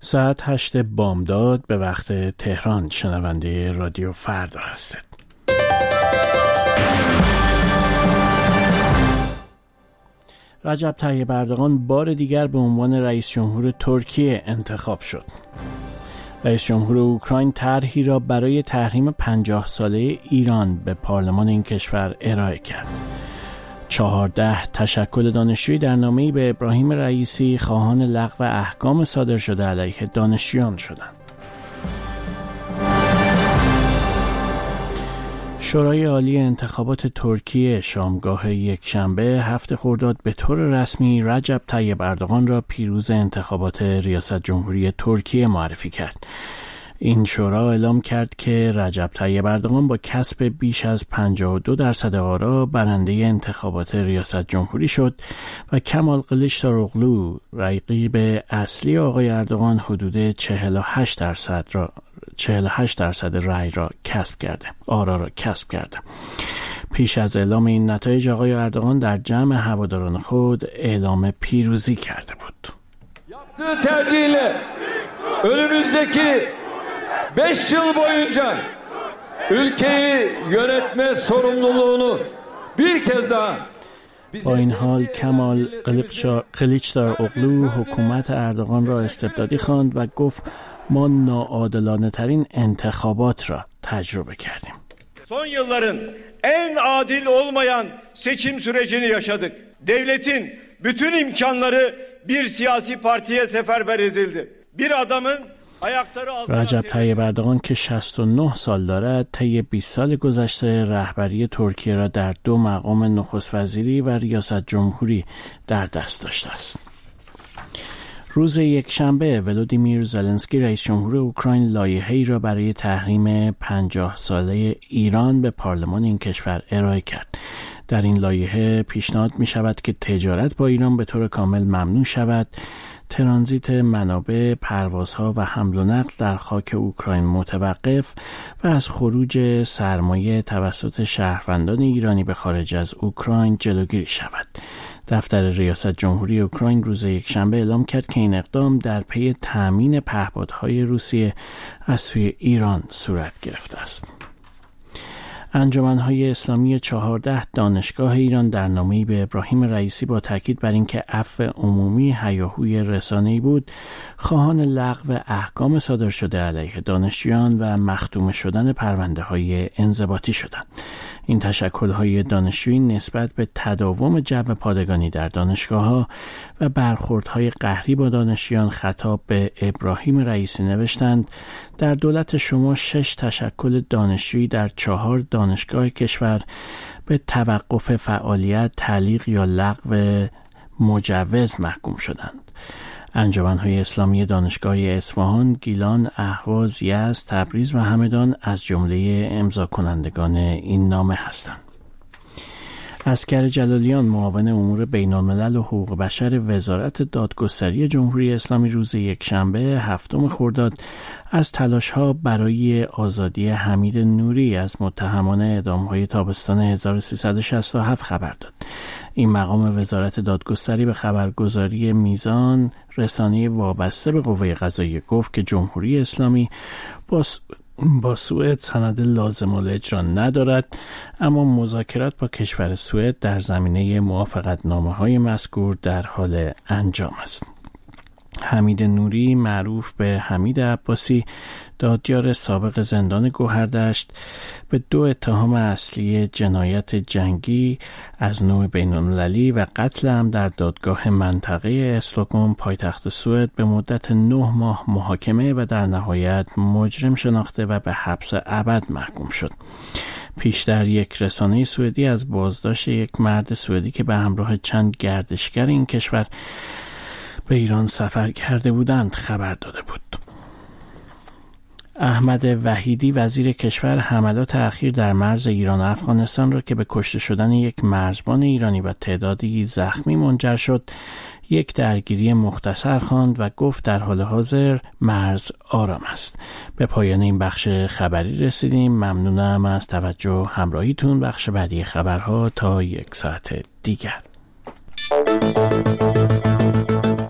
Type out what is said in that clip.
ساعت 8 بامداد به وقت تهران. شنونده رادیو فردا هستید. رجب طیب اردوغان بار دیگر به عنوان رئیس جمهور ترکیه انتخاب شد. رئیس جمهور اوکراین طرحی را برای تحریم 50 ساله ایران به پارلمان این کشور ارائه کرد. 14 تشکل دانشجویی در نامه‌ای به ابراهیم رئیسی خواهان لغو احکام صادر شده علیه دانشجویان شدند. شورای عالی انتخابات ترکیه شامگاه یکشنبه 7 خرداد به طور رسمی رجب طیب اردوغان را پیروز انتخابات ریاست جمهوری ترکیه معرفی کرد. این شورا اعلام کرد که رجب طیب اردوغان با کسب بیش از 52% آرا برنده انتخابات ریاست جمهوری شد و کمال کلیچداروغلو رقیب اصلی آقای اردوغان حدود 48% رأی را کسب کرده. پیش از اعلام این نتایج آقای اردوغان در جمع هواداران خود اعلام پیروزی کرده بود. Yaptığı tercihle önümüzdeki 5 yıl boyunca ülkeyi yönetme sorumluluğunu bir kez daha با این حال کمال کلیچداروغلو حکومت اردوغان را استبدادی خواند و گفت ما ناعادلانه ترین انتخابات را تجربه کردیم. Son yılların en adil olmayan seçim sürecini yaşadık. Devletin bütün imkanları bir siyasi partiye seferber edildi. Bir adamın رجب طیب اردوغان که 69 سال دارد طی 20 سال گذشته رهبری ترکیه را در 2 مقام نخست وزیری و ریاست جمهوری در دست داشته است. روز یکشنبه ولودیمیر زلنسکی رئیس جمهور اوکراین لایحه‌ای را برای تحریم 50 ساله ایران به پارلمان این کشور ارائه کرد. در این لایحه پیشنهاد می شود که تجارت با ایران به طور کامل ممنوع شود، ترانزیت منابع، پروازها و حمل و نقل در خاک اوکراین متوقف و از خروج سرمایه توسط شهروندان ایرانی به خارج از اوکراین جلوگیری شود. دفتر ریاست جمهوری اوکراین روز یکشنبه اعلام کرد که این اقدام در پی تامین پهپادهای روسیه از سوی ایران صورت گرفته است. انجمن‌های اسلامی 14 دانشگاه ایران در نامه‌ای به ابراهیم رئیسی با تاکید بر اینکه عفو عمومی هیاهوی رسانه‌ای بود، خواهان لغو احکام صادر شده علیه دانشجویان و مختوم شدن پرونده‌های انضباطی شدند. این تشکل‌های دانشجویی نسبت به تداوم جو پادگانی در دانشگاه‌ها و برخوردهای قهری با دانشجویان خطاب به ابراهیم رئیسی نوشتند: در دولت شما 6 تشکل دانشجویی در 4 دانشگاه کشور به توقف فعالیت، تعلیق یا لغو مجوز محکوم شدند. انجمن‌های اسلامی دانشگاه اصفهان، گیلان، اهواز، یزد، تبریز و همدان از جمله امضا کنندگان این نامه هستند. اسکر جلالیان معاون امور بین‌الملل و حقوق بشر وزارت دادگستری جمهوری اسلامی روز یکشنبه 7 خرداد از تلاش‌ها برای آزادی حمید نوری از متهمان اعدام‌های تابستان 1367 خبر داد. این مقام وزارت دادگستری به خبرگزاری میزان رسانه وابسته به قوه قضاییه گفت که جمهوری اسلامی با سوئد سند لازم الاجرا ندارد، اما مذاکرات با کشور سوئد در زمینه موافقتنامه‌های مذکور در حال انجام است. حمید نوری معروف به حمید عباسی، دادیار سابق زندان گوهردشت، به 2 اتهام اصلی جنایت جنگی از نوع بین‌المللی و قتل هم در دادگاه منطقه استکهلم پایتخت سوئد به مدت 9 ماه محاکمه و در نهایت مجرم شناخته و به حبس ابد محکوم شد. پیشتر یک رسانه سوئدی از بازداشت یک مرد سوئدی که به همراه چند گردشگر این کشور به ایران سفر کرده بودند خبر داده بود. احمد وحیدی وزیر کشور حملات اخیر در مرز ایران و افغانستان را که به کشته شدن یک مرزبان ایرانی و تعدادی زخمی منجر شد یک درگیری مختصر خواند و گفت در حال حاضر مرز آرام است. به پایان این بخش خبری رسیدیم. ممنونم از توجه و همراهیتون. بخش بعدی خبرها تا 1 ساعت دیگر.